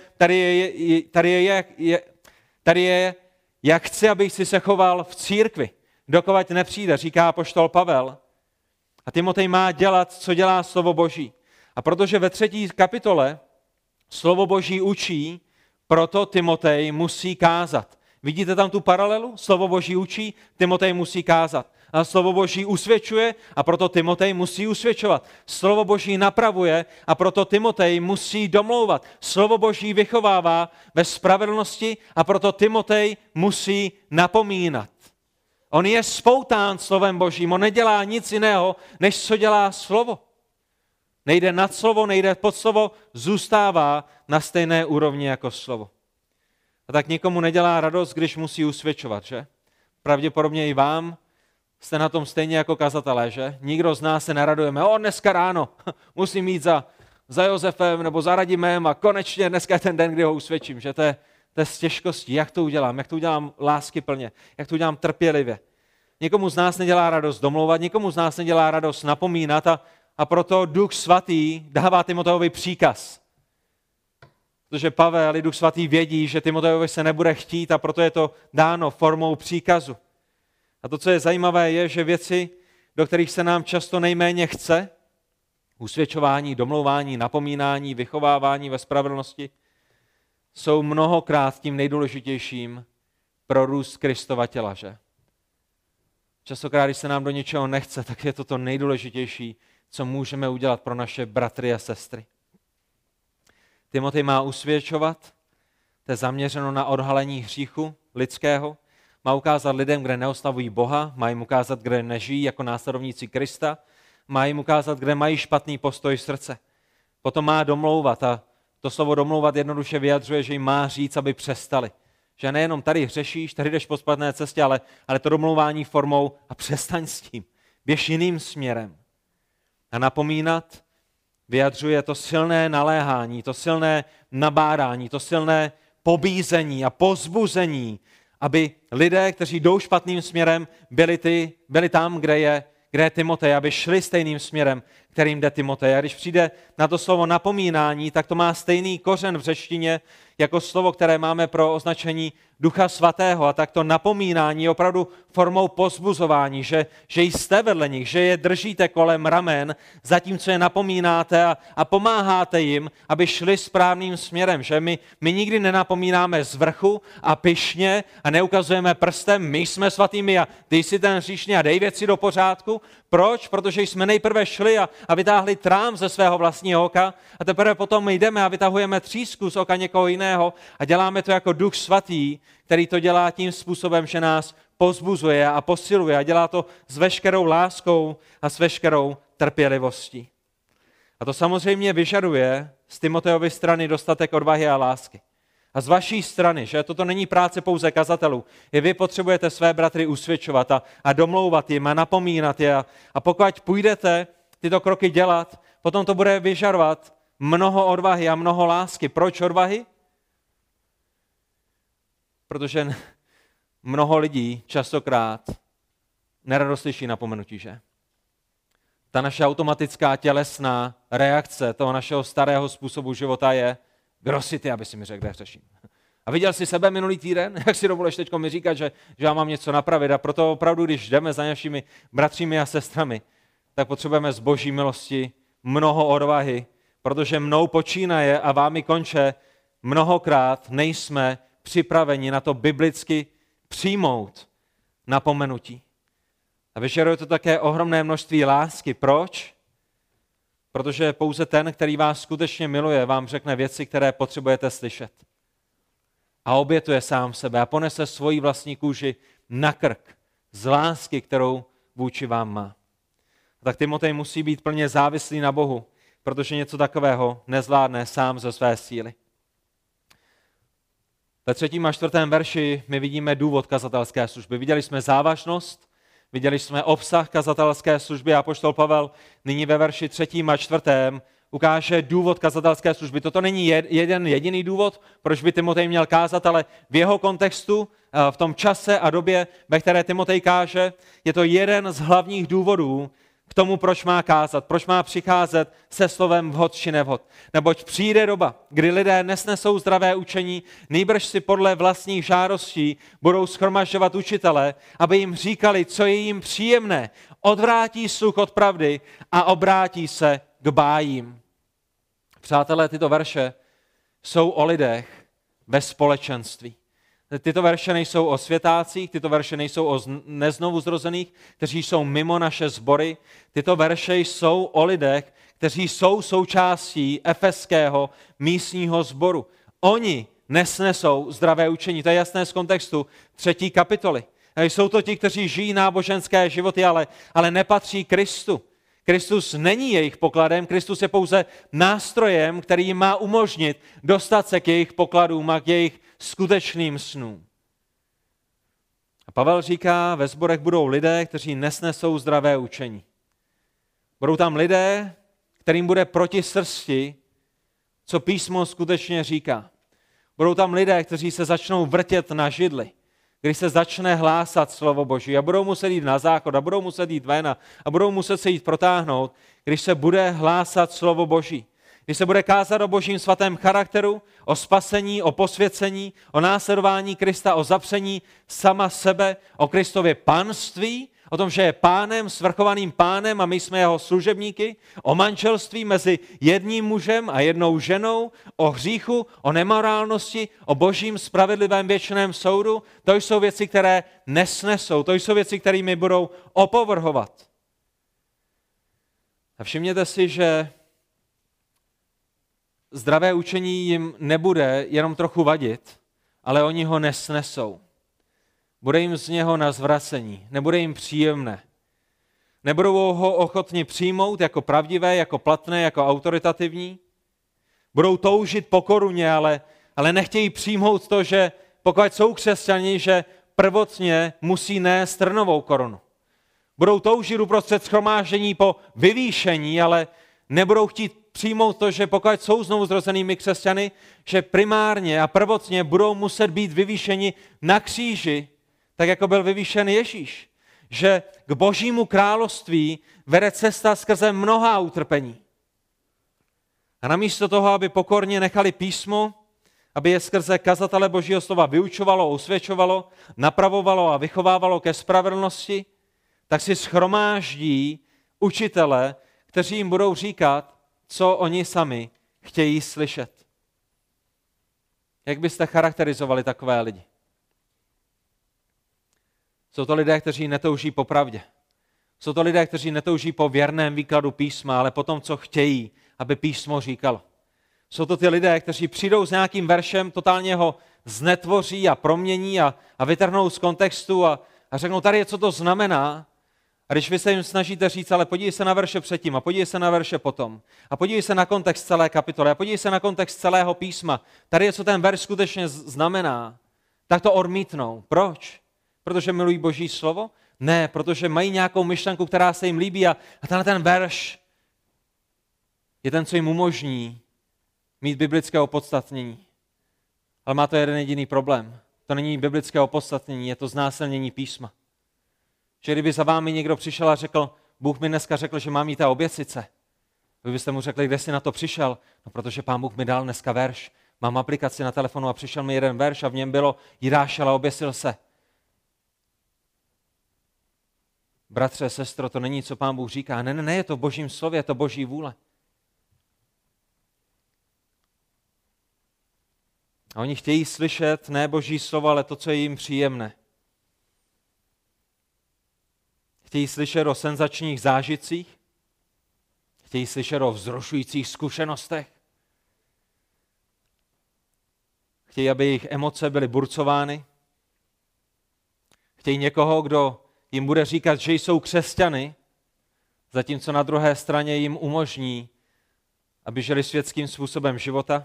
tady je, jak chci, abych si se choval v církvi, dokud nepřijde, říká apoštol Pavel. A Timotej má dělat, co dělá slovo Boží. A protože ve 3. kapitole slovo Boží učí, proto Timotej musí kázat. Vidíte tam tu paralelu? Slovo Boží učí, Timotej musí kázat. A slovo Boží usvědčuje a proto Timotej musí usvědčovat. Slovo Boží napravuje a proto Timotej musí domlouvat. Slovo Boží vychovává ve spravedlnosti a proto Timotej musí napomínat. On je spoután slovem Božím, on nedělá nic jiného, než co dělá slovo. Nejde nad slovo, nejde pod slovo, zůstává na stejné úrovni jako slovo. A tak nikomu nedělá radost, když musí usvědčovat, že? Pravděpodobně i vám jste na tom stejně jako kazatelé, že? Nikdo z nás se neradujeme, dneska ráno musím jít za Josefem nebo za Radimem a konečně dneska je ten den, kdy ho usvědčím, že to je s těžkostí, jak to udělám láskyplně, jak to udělám trpělivě. Nikomu z nás nedělá radost domlouvat, nikomu z nás nedělá radost napomínat a proto Duch Svatý dává Timotejovi příkaz. Protože Pavel i Duch Svatý vědí, že Timotejovi se nebude chtít a proto je to dáno formou příkazu. A to, co je zajímavé, je, že věci, do kterých se nám často nejméně chce, usvědčování, domlouvání, napomínání, vychovávání ve spravedlnosti, jsou mnohokrát tím nejdůležitějším pro růst Kristova těla, že? Častokrát, když se nám do něčeho nechce, tak je to to nejdůležitější, co můžeme udělat pro naše bratry a sestry. Timotej má usvědčovat, to je zaměřeno na odhalení hříchu lidského, má ukázat lidem, kde neoslavují Boha, má jim ukázat, kde nežijí jako následovníci Krista, má jim ukázat, kde mají špatný postoj srdce. Potom má domlouvat a to slovo domlouvat jednoduše vyjadřuje, že jim má říct, aby přestali. Že nejenom tady hřešíš, tady jdeš po špatné cestě, ale to domlouvání formou a přestaň s tím. Běž jiným směrem. A napomínat vyjadřuje to silné naléhání, to silné nabádání, to silné pobízení a povzbuzení, aby lidé, kteří jdou špatným směrem, byli tam, kde je Timotej, aby šli stejným směrem, kterým jde Timotej. A když přijde na to slovo napomínání, tak to má stejný kořen v řečtině jako slovo, které máme pro označení Ducha Svatého. A tak to napomínání je opravdu formou povzbuzování, že jste vedle nich, že je držíte kolem ramen, zatímco je napomínáte a pomáháte jim, aby šli správným směrem. Že my nikdy nenapomínáme z vrchu a pyšně a neukazujeme prstem, my jsme svatými a ty jsi ten hříšný a dej věci do pořádku. Proč? Protože jsme nejprve šli a vytáhli trám ze svého vlastního oka a teprve potom jdeme a vytahujeme třísku z oka někoho jiného a děláme to jako Duch Svatý, který to dělá tím způsobem, že nás povzbuzuje a posiluje a dělá to s veškerou láskou a s veškerou trpělivostí. A to samozřejmě vyžaduje z Timoteovy strany dostatek odvahy a lásky. A z vaší strany, že toto není práce pouze kazatelů, i vy potřebujete své bratry usvědčovat a domlouvat jim a napomínat je. A pokud půjdete tyto kroky dělat, potom to bude vyžadovat mnoho odvahy a mnoho lásky. Proč odvahy? Protože mnoho lidí častokrát nerado slyší napomenutí, že? Ta naše automatická tělesná reakce toho našeho starého způsobu života je: kdo jsi ty, aby si mi řekl, kde hřeším. A viděl jsi sebe minulý týden? Jak si dovolíš teď mi říkat, že já mám něco napravit? A proto opravdu, když jdeme za našimi bratřími a sestrami, tak potřebujeme z Boží milosti mnoho odvahy, protože mnou počínaje a vámi konče mnohokrát nejsme připraveni na to biblicky přijmout napomenutí. A vyžaduje to také ohromné množství lásky. Proč? Protože pouze ten, který vás skutečně miluje, vám řekne věci, které potřebujete slyšet. A obětuje sám sebe a ponese svoji vlastní kůži na krk z lásky, kterou vůči vám má. A tak Timotej musí být plně závislý na Bohu, protože něco takového nezvládne sám ze své síly. Ve 3. a 4. verši my vidíme důvod kazatelské služby. Viděli jsme závažnost, viděli jsme obsah kazatelské služby a apoštol Pavel nyní ve verši 3. a 4. ukáže důvod kazatelské služby. Toto není jeden jediný důvod, proč by Timotej měl kázat, ale v jeho kontextu, v tom čase a době, ve které Timotej káže, je to jeden z hlavních důvodů k tomu, proč má kázat, proč má přicházet se slovem vhod či nevhod. Neboť přijde doba, kdy lidé nesnesou zdravé učení, nýbrž si podle vlastních žádostí budou shromažďovat učitele, aby jim říkali, co je jim příjemné, odvrátí sluch od pravdy a obrátí se k bájím. Přátelé, tyto verše jsou o lidech bez společenství. Tyto verše nejsou o světácích, tyto verše nejsou o neznovuzrozených, kteří jsou mimo naše sbory. Tyto verše jsou o lidech, kteří jsou součástí efeského místního sboru. Oni nesnesou zdravé učení. To je jasné z kontextu 3. kapitoly. Jsou to ti, kteří žijí náboženské životy, ale nepatří Kristu. Kristus není jejich pokladem, Kristus je pouze nástrojem, který jim má umožnit dostat se k jejich pokladům a k jejich skutečným snům. A Pavel říká, ve sborech budou lidé, kteří nesnesou zdravé učení. Budou tam lidé, kterým bude proti srsti, co písmo skutečně říká. Budou tam lidé, kteří se začnou vrtět na židli, když se začne hlásat slovo Boží a budou muset jít na záchod a budou muset jít ven a budou muset se jít protáhnout, když se bude hlásat slovo Boží. Když se bude kázat o Božím svatém charakteru, o spasení, o posvěcení, o následování Krista, o zapření sama sebe, o Kristově panství, o tom, že je pánem, svrchovaným pánem a my jsme jeho služebníky, o manželství mezi jedním mužem a jednou ženou, o hříchu, o nemorálnosti, o Božím spravedlivém věčném soudu. To jsou věci, které nesnesou, to jsou věci, kterými budou opovrhovat. A všimněte si, že zdravé učení jim nebude jenom trochu vadit, ale oni ho nesnesou. Bude jim z něho na zvracení, nebude jim příjemné. Nebudou ho ochotni přijmout jako pravdivé, jako platné, jako autoritativní. Budou toužit po koruně, ale nechtějí přijmout to, že pokud jsou křesťani, že prvotně musí nést trnovou korunu. Budou toužit uprostřed shromáždění po vyvýšení, ale nebudou chtít přijmout to, že pokud jsou znovu zrozenými křesťany, že primárně a prvotně budou muset být vyvýšeni na kříži, tak jako byl vyvýšen Ježíš. Že k Božímu království vede cesta skrze mnohá utrpení. A namísto toho, aby pokorně nechali písmo, aby je skrze kazatele Božího slova vyučovalo, usvědčovalo, napravovalo a vychovávalo ke spravedlnosti, tak si shromáždí učitele, kteří jim budou říkat, co oni sami chtějí slyšet. Jak byste charakterizovali takové lidi? Jsou to lidé, kteří netouží po pravdě. Jsou to lidé, kteří netouží po věrném výkladu písma, ale po tom, co chtějí, aby písmo říkalo. Jsou to ty lidé, kteří přijdou s nějakým veršem, totálně ho znetvoří a promění a vytrhnou z kontextu a řeknou, tady je, co to znamená. A když vy se jim snažíte říct, ale podívej se na verše předtím a podívej se na verše potom a podívej se na kontext celé kapitoly a podívej se na kontext celého písma, tady je, co ten verš skutečně znamená, tak to odmítnou. Proč? Protože milují Boží slovo? Ne, protože mají nějakou myšlenku, která se jim líbí a ten verš je ten, co jim umožní mít biblické opodstatnění. Ale má to jeden jediný problém. To není biblické opodstatnění, je to znásilnění písma. Že kdyby za vámi někdo přišel a řekl, Bůh mi dneska řekl, že mám jít té oběsice. Vy byste mu řekli, kde jsi na to přišel? No, protože Pán Bůh mi dal dneska verš. Mám aplikaci na telefonu a přišel mi jeden verš a v něm bylo, jdi šel a oběsil se. Bratře, sestro, to není, co Pán Bůh říká. Ne, je to v Božím slově, je to Boží vůle. A oni chtějí slyšet ne Boží slovo, ale to, co je jim příjemné. Chtějí slyšet o senzačních zážitcích, chtějí slyšet o vzrušujících zkušenostech, chtějí, aby jejich emoce byly burcovány, chtějí někoho, kdo jim bude říkat, že jsou křesťany, zatímco na druhé straně jim umožní, aby žili světským způsobem života.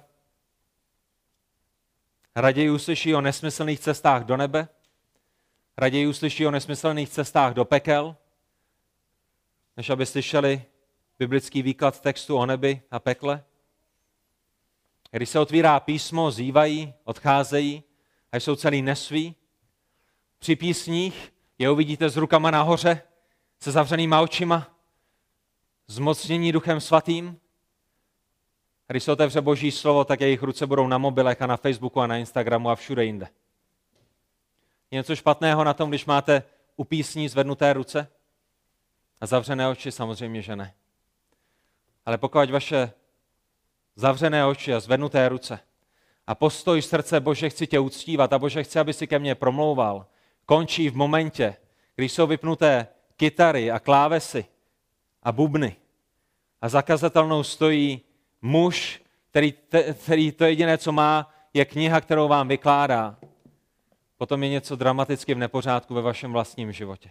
Raději uslyší o nesmyslných cestách do nebe, raději uslyší o nesmyslných cestách do pekel, než aby slyšeli biblický výklad textu o nebi a pekle. Když se otvírá písmo, zývají, odcházejí a jsou celý nesví. Při písních je uvidíte s rukama nahoře, se zavřenýma očima, zmocnění Duchem Svatým. A když se otevře Boží slovo, tak jejich ruce budou na mobilech a na Facebooku a na Instagramu a všude jinde. Je něco špatného na tom, když máte u písní zvednuté ruce a zavřené oči? Samozřejmě, že ne. Ale pokud vaše zavřené oči a zvednuté ruce a postoj srdce Bože, chci tě uctívat a Bože, chci, aby si ke mně promlouval, končí v momentě, když jsou vypnuté kytary a klávesy a bubny a za kazatelnou stojí muž, který to jediné, co má, je kniha, kterou vám vykládá, potom je něco dramaticky v nepořádku ve vašem vlastním životě.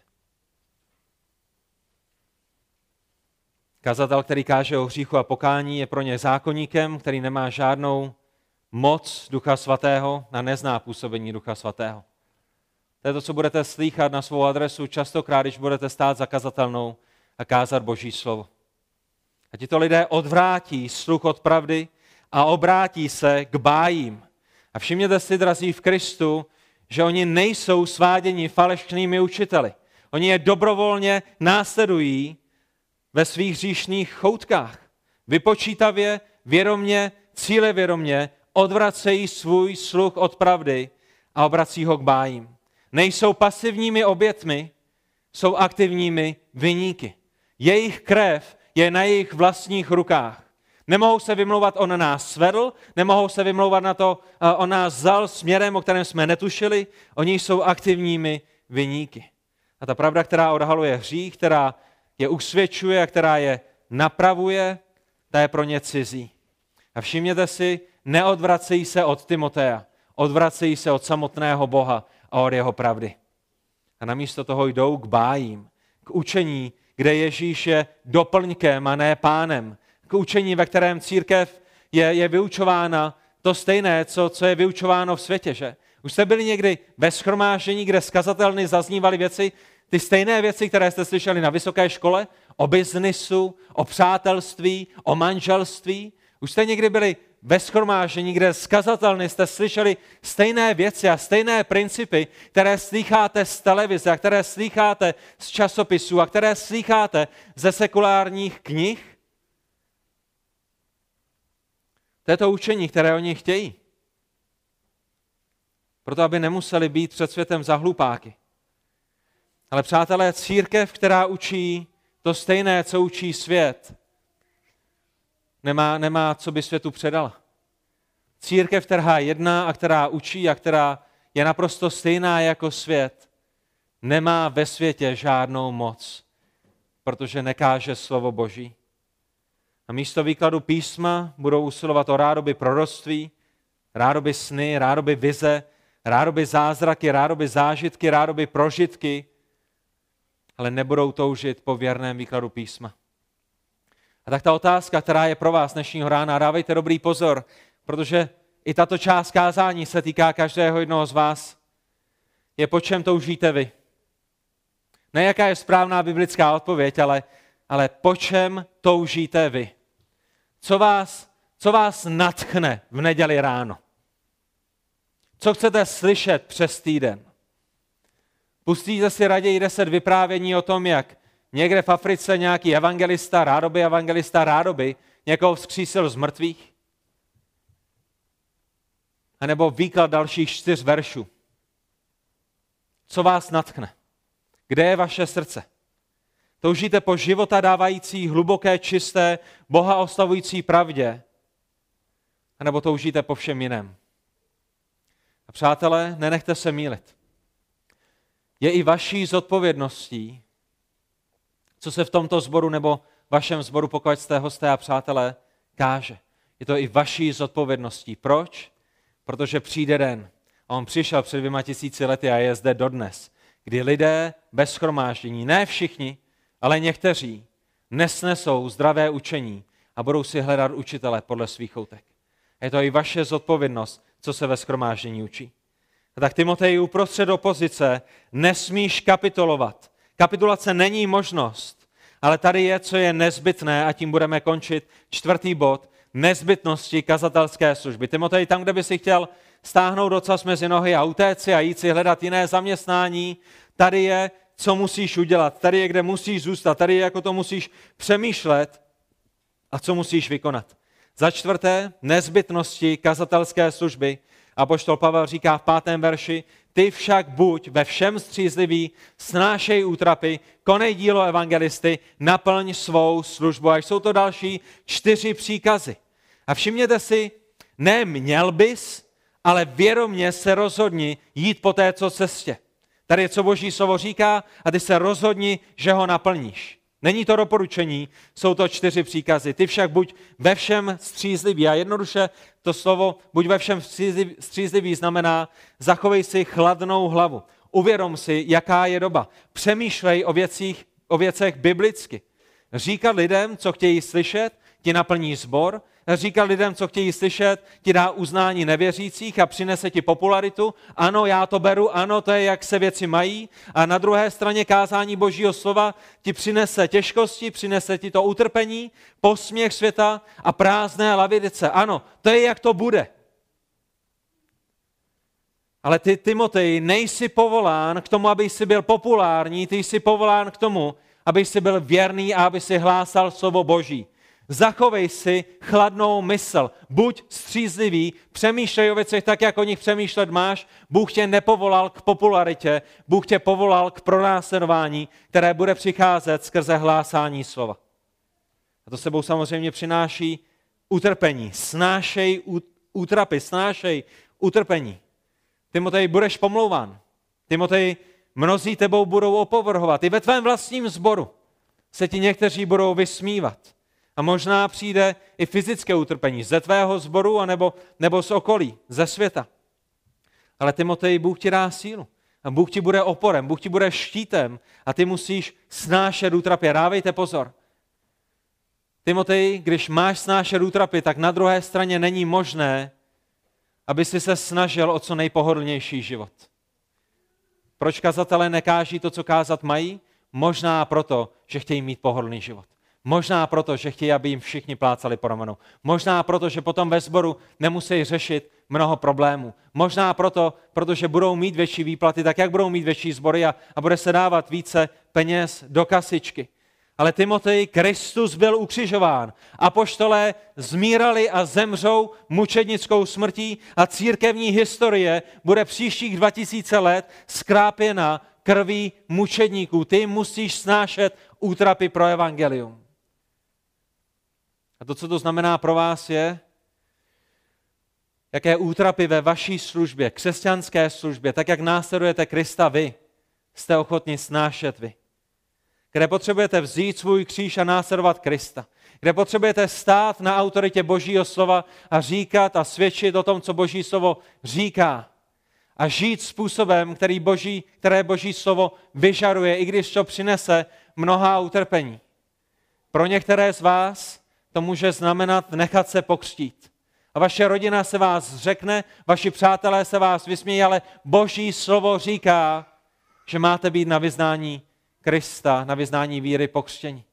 Kazatel, který káže o hříchu a pokání, je pro ně zákonníkem, který nemá žádnou moc Ducha Svatého a nezná působení Ducha Svatého. To je to, co budete slýchat na svou adresu častokrát, když budete stát za kazatelnou a kázat Boží slovo. A tito lidé odvrátí sluch od pravdy a obrátí se k bájím. A všimněte si, drazí v Kristu, že oni nejsou sváděni falešnými učiteli. Oni je dobrovolně následují ve svých hříšných choutkách. Vypočítavě, vědomně, cílevědomně odvracejí svůj sluch od pravdy a obrací ho k bájím. Nejsou pasivními obětmi, jsou aktivními viníky. Jejich krev je na jejich vlastních rukách. Nemohou se vymlouvat, on nás svedl, nemohou se vymlouvat na to, on nás vzal směrem, o kterém jsme netušili, oni jsou aktivními viníky. A ta pravda, která odhaluje hřích, která je usvědčuje a která je napravuje, ta je pro ně cizí. A všimněte si, neodvracejí se od Timotea, odvracejí se od samotného Boha a od jeho pravdy. A namísto toho jdou k bájím, k učení, kde Ježíš je doplňkem a ne pánem, k učení, ve kterém církev je vyučována to stejné, co je vyučováno v světě. Že? Už jste byli někdy ve shromáždění, kde z kazatelny zaznívaly věci, Ty stejné věci, které jste slyšeli na vysoké škole, o biznisu, o přátelství, o manželství. Už jste někdy byli ve shromáždění, kde z kazatelny jste slyšeli stejné věci a stejné principy, které slýcháte z televize a které slýcháte z časopisů a které slýcháte ze sekulárních knih? To je to učení, které oni chtějí. Proto, aby nemuseli být před světem za hlupáky. Ale přátelé, církev, která učí to stejné, co učí svět, nemá, co by světu předala. Církev, která jedná a která učí a která je naprosto stejná jako svět, nemá ve světě žádnou moc, protože nekáže slovo Boží. A místo výkladu písma budou usilovat o rádoby proroctví, rádoby sny, rádoby vize, rádoby zázraky, rádoby zážitky, rádoby prožitky, ale nebudou toužit po věrném výkladu písma. A tak ta otázka, která je pro vás dnešního rána, dávejte dobrý pozor, protože i tato část kázání se týká každého jednoho z vás, je po čem toužíte vy. Ne jaká je správná biblická odpověď, ale po čem toužíte vy. Co vás nadchne v neděli ráno? Co chcete slyšet přes týden? Pustíte si raději 10 vyprávění o tom, jak někde v Africe nějaký evangelista rádoby někoho vzkřísil z mrtvých? A nebo výklad dalších 4 veršů? Co vás nadchne? Kde je vaše srdce? Toužíte po života dávající hluboké, čisté, Boha oslavující pravdě? A nebo toužíte po všem jiném? A přátelé, nenechte se mýlit. Je i vaší zodpovědností, co se v tomto sboru nebo vašem sboru, pokud jste hosté a přátelé, káže. Je to i vaší zodpovědností. Proč? Protože přijde den. A on přišel před 2000 lety a je zde dodnes, kdy lidé bez shromáždění, ne všichni, ale někteří, nesnesou zdravé učení a budou si hledat učitele podle svých choutek. Je to i vaše zodpovědnost, co se ve shromáždění učí. A tak Timoteji, uprostřed opozice nesmíš kapitulovat. Kapitulace není možnost, ale tady je, co je nezbytné, a tím budeme končit 4. bod, nezbytnosti kazatelské služby. Timotej, tam, kde by si chtěl stáhnout ocas mezi nohy a utéci a jít si hledat jiné zaměstnání, tady je, co musíš udělat, tady je, kde musíš zůstat, tady je, jako to musíš přemýšlet a co musíš vykonat. Za 4. nezbytnosti kazatelské služby. Apoštol Pavel říká v 5. verši, ty však buď ve všem střízlivý, snášej útrapy, konej dílo evangelisty, naplň svou službu. A jsou to další 4 příkazy. A všimněte si, ne měl bys, ale vědomě se rozhodni jít po této cestě. Tady je, co Boží slovo říká, a ty se rozhodni, že ho naplníš. Není to doporučení, jsou to 4 příkazy. Ty však buď ve všem střízlivý. A jednoduše to slovo buď ve všem střízlivý znamená zachovej si chladnou hlavu. Uvědom si, jaká je doba. Přemýšlej o věcech biblicky. Říkat lidem, co chtějí slyšet, ti naplní sbor. Říkat lidem, co chtějí slyšet, ti dá uznání nevěřících a přinese ti popularitu. Ano, já to beru, ano, to je, jak se věci mají. A na druhé straně kázání Božího slova ti přinese těžkosti, přinese ti to utrpení, posměch světa a prázdné lavice. Ano, to je, jak to bude. Ale ty, Timotej, nejsi povolán k tomu, aby jsi byl populární, ty jsi povolán k tomu, aby jsi byl věrný a aby si hlásal slovo Boží. Zachovej si chladnou mysl, buď střízlivý, přemýšlej o věcech tak, jak o nich přemýšlet máš. Bůh tě nepovolal k popularitě, Bůh tě povolal k pronásledování, které bude přicházet skrze hlásání slova. A to sebou samozřejmě přináší utrpení. Snášej útrapy, snášej utrpení. Timotej, budeš pomlouván. Timotej, mnozí tebou budou opovrhovat. I ve tvém vlastním sboru se ti někteří budou vysmívat. A možná přijde i fyzické utrpení ze tvého sboru nebo z okolí, ze světa. Ale Timotej, Bůh ti dá sílu. A Bůh ti bude oporem, Bůh ti bude štítem a ty musíš snášet útrapy. Dávejte pozor. Timotej, když máš snášet útrapy, tak na druhé straně není možné, aby si se snažil o co nejpohodlnější život. Proč kazatelé nekáží to, co kázat mají? Možná proto, že chtějí mít pohodlný život. Možná proto, že chtějí, aby jim všichni plácali po ramenu. Možná proto, že potom ve sboru nemusí řešit mnoho problémů. Možná proto, protože budou mít větší výplaty, tak jak budou mít větší sbory a bude se dávat více peněz do kasičky. Ale Timotej, Kristus byl ukřižován. Apoštolé zmírali a zemřou mučednickou smrtí a církevní historie bude příštích 2000 let skrápěna krví mučedníků. Ty musíš snášet útrapy pro evangelium. A to, co to znamená pro vás, je, jaké útrapy ve vaší službě, křesťanské službě, tak jak následujete Krista vy, jste ochotni snášet vy. Kde potřebujete vzít svůj kříž a následovat Krista. Kde potřebujete stát na autoritě Božího slova a říkat a svědčit o tom, co Boží slovo říká. A žít způsobem, které Boží slovo vyžaruje, i když to přinese mnoha utrpení. Pro některé z vás to může znamenat nechat se pokřtít. A vaše rodina se vás zřekne, vaši přátelé se vás vysmějí, ale Boží slovo říká, že máte být na vyznání Krista, na vyznání víry pokřtění.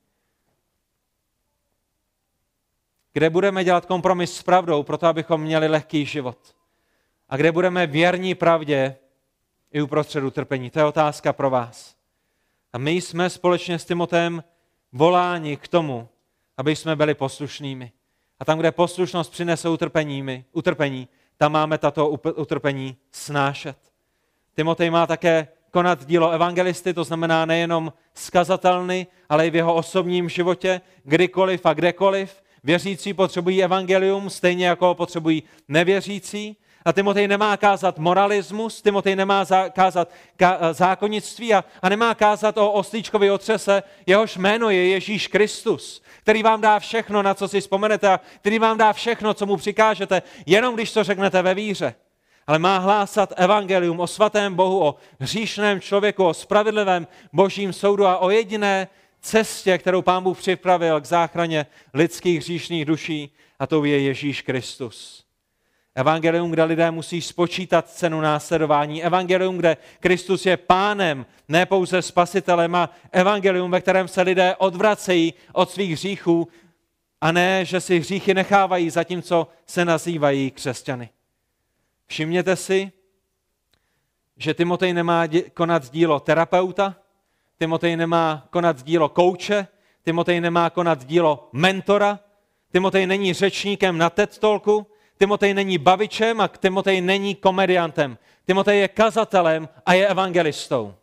Kde budeme dělat kompromis s pravdou, proto abychom měli lehký život. A kde budeme věrní pravdě i uprostřed utrpení. To je otázka pro vás. A my jsme společně s Timoteem voláni k tomu, aby jsme byli poslušnými. A tam, kde poslušnost přinese utrpení, tam máme tato utrpení snášet. Timotej má také konat dílo evangelisty, to znamená nejenom skazatelny, ale i v jeho osobním životě, kdykoliv a kdekoliv. Věřící potřebují evangelium, stejně jako ho potřebují nevěřící. A Timotej nemá kázat moralismus, Timotej nemá kázat zákonnictví a nemá kázat o oslíčkovi otřese, jehož jméno je Ježíš Kristus, který vám dá všechno, na co si vzpomenete a který vám dá všechno, co mu přikážete, jenom když to řeknete ve víře. Ale má hlásat evangelium o svatém Bohu, o hříšném člověku, o spravedlivém Božím soudu a o jediné cestě, kterou Pán Bůh připravil k záchraně lidských hříšných duší, a to je Ježíš Kristus. Evangelium, kde lidé musí spočítat cenu následování. Evangelium, kde Kristus je pánem, ne pouze spasitelem, a evangelium, ve kterém se lidé odvracejí od svých hříchů a ne, že si hříchy nechávají, zatímco se nazývají křesťany. Všimněte si, že Timotej nemá konat dílo terapeuta, Timotej nemá konat dílo kouče, Timotej nemá konat dílo mentora, Timotej není řečníkem na TED Talku, Timotej není bavičem a Timotej není komediantem. Timotej je kazatelem a je evangelistou.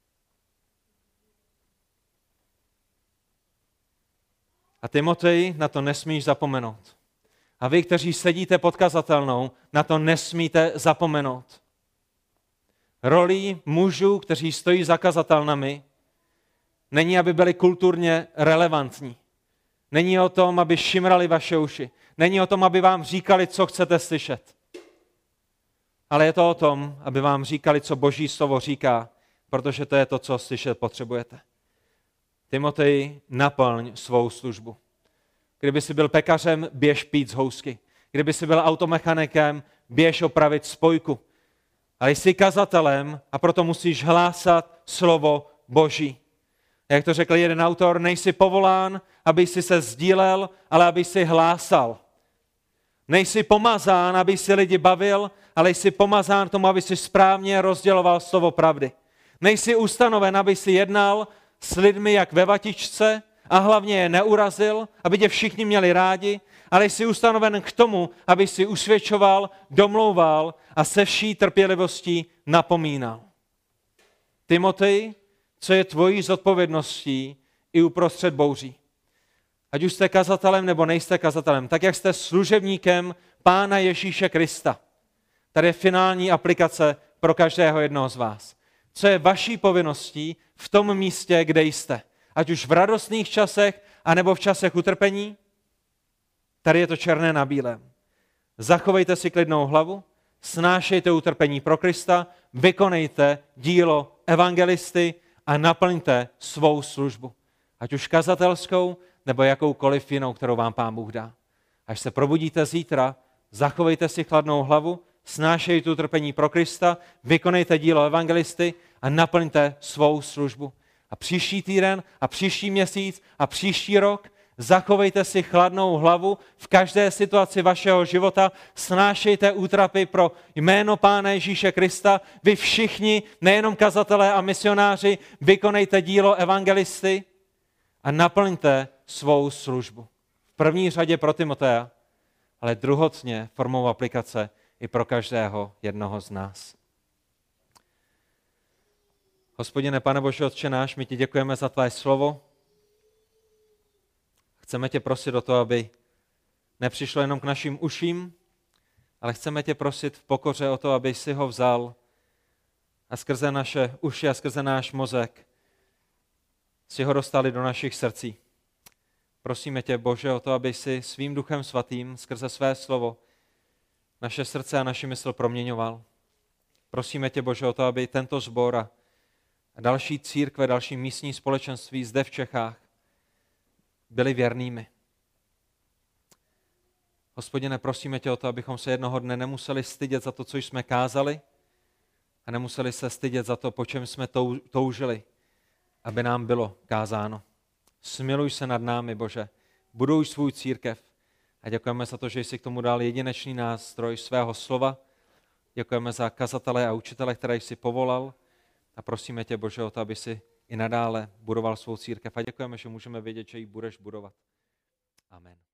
A Timotej, na to nesmíš zapomenout. A vy, kteří sedíte pod kazatelnou, na to nesmíte zapomenout. Rolí mužů, kteří stojí za kazatelnami, není, aby byli kulturně relevantní. Není o tom, aby šimrali vaše uši. Není o tom, aby vám říkali, co chcete slyšet. Ale je to o tom, aby vám říkali, co Boží slovo říká, protože to je to, co slyšet potřebujete. Timotej, naplň svou službu. Kdyby jsi byl pekařem, běž pít z housky. Kdyby jsi byl automechanikem, běž opravit spojku. Ale jsi kazatelem a proto musíš hlásat slovo Boží. Jak to řekl jeden autor, nejsi povolán, aby si se sdílel, ale aby si hlásal. Nejsi pomazán, aby si lidi bavil, ale jsi pomazán k tomu, aby si správně rozděloval slovo pravdy. Nejsi ustanoven, aby si jednal s lidmi jak ve vatičce a hlavně je neurazil, aby tě všichni měli rádi, ale jsi ustanoven k tomu, aby si usvědčoval, domlouval a se vší trpělivostí napomínal. Timotej, co je tvojí zodpovědností i uprostřed bouří. Ať už jste kazatelem nebo nejste kazatelem, tak jak jste služebníkem Pána Ježíše Krista. Tady je finální aplikace pro každého jednoho z vás. Co je vaší povinností v tom místě, kde jste. Ať už v radostných časech, anebo v časech utrpení. Tady je to černé na bílém. Zachovejte si klidnou hlavu, snášejte utrpení pro Krista, vykonejte dílo evangelisty a naplňte svou službu. Ať už kazatelskou, nebo jakoukoliv jinou, kterou vám Pán Bůh dá. Až se probudíte zítra, zachovejte si chladnou hlavu, snášejte utrpení pro Krista, vykonejte dílo evangelisty a naplňte svou službu. A příští týden a příští měsíc a příští rok zachovejte si chladnou hlavu v každé situaci vašeho života, snášejte útrapy pro jméno Pána Ježíše Krista. Vy všichni, nejenom kazatelé a misionáři, vykonejte dílo evangelisty a naplňte svou službu. V první řadě pro Timotea, ale druhotně formou aplikace i pro každého jednoho z nás. Hospodine, Pane Bože, Otče náš, my ti děkujeme za tvé slovo. Chceme tě prosit o to, aby nepřišlo jenom k našim uším, ale chceme tě prosit v pokoře o to, aby si ho vzal a skrze naše uši a skrze náš mozek si ho dostali do našich srdcí. Prosíme tě, Bože, o to, aby si svým Duchem Svatým skrze své slovo naše srdce a naši mysl proměňoval. Prosíme tě, Bože, o to, aby tento sbor a další církve, další místní společenství zde v Čechách byli věrnými. Hospodine, prosíme tě o to, abychom se jednoho dne nemuseli stydět za to, co jsme kázali a nemuseli se stydět za to, po čem jsme toužili, aby nám bylo kázáno. Smiluj se nad námi, Bože, buduj svou církev a děkujeme za to, že jsi k tomu dal jedinečný nástroj svého slova. Děkujeme za kazatele a učitele, které jsi povolal a prosíme tě, Bože, o to, aby si i nadále budoval svou církev a děkujeme, že můžeme vědět, že ji budeš budovat. Amen.